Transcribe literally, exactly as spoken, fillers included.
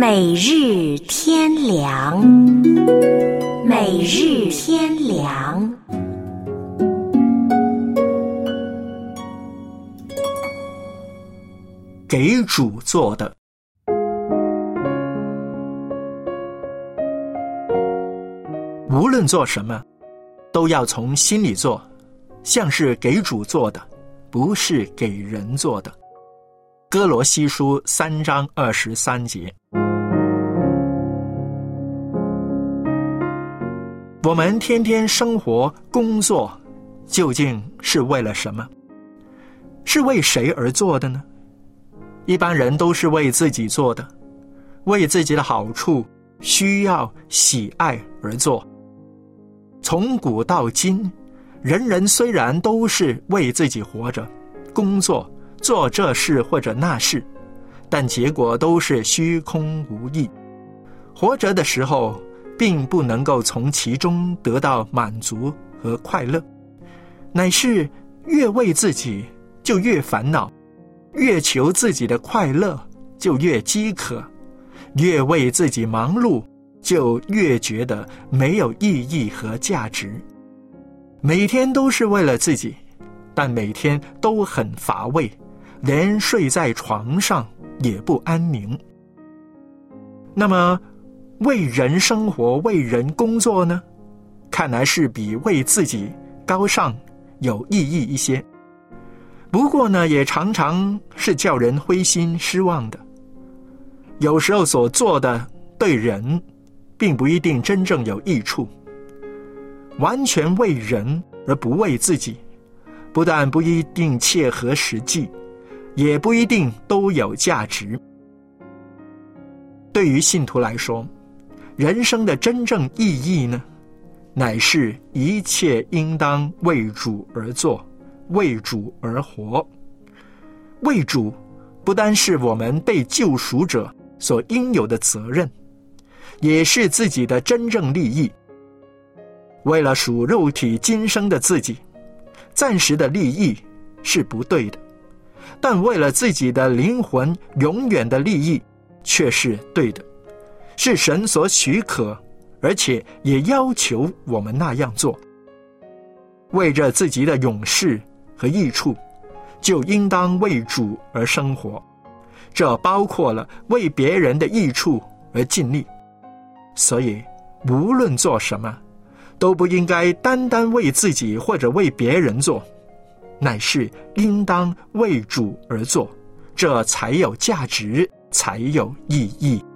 每日天良，每日天良。 给主做的。无论做什么，都要从心里做，像是给主做的，不是给人做的。哥罗西书三章二十三节。我们天天生活工作，究竟是为了什么？是为谁而做的呢？一般人都是为自己做的，为自己的好处、需要、喜爱而做。从古到今，人人虽然都是为自己活着，工作，做这事或者那事，但结果都是虚空无益。活着的时候，并不能够从其中得到满足和快乐，乃是越为自己就越烦恼，越求自己的快乐就越饥渴，越为自己忙碌就越觉得没有意义和价值。每天都是为了自己，但每天都很乏味，连睡在床上也不安宁。那么为人生活、为人工作呢？看来是比为自己高尚、有意义一些。不过呢，也常常是叫人灰心失望的。有时候所做的对人并不一定真正有益处，完全为人而不为自己，不但不一定切合实际，也不一定都有价值。对于信徒来说，人生的真正意义呢，乃是一切应当为主而做，为主而活。为主不单是我们被救赎者所应有的责任，也是自己的真正利益。为了属肉体今生的自己，暂时的利益是不对的，但为了自己的灵魂永远的利益却是对的，是神所许可，而且也要求我们那样做。为着自己的永世和益处，就应当为主而生活，这包括了为别人的益处而尽力。所以无论做什么，都不应该单单为自己或者为别人做，乃是应当为主而做，这才有价值，才有意义。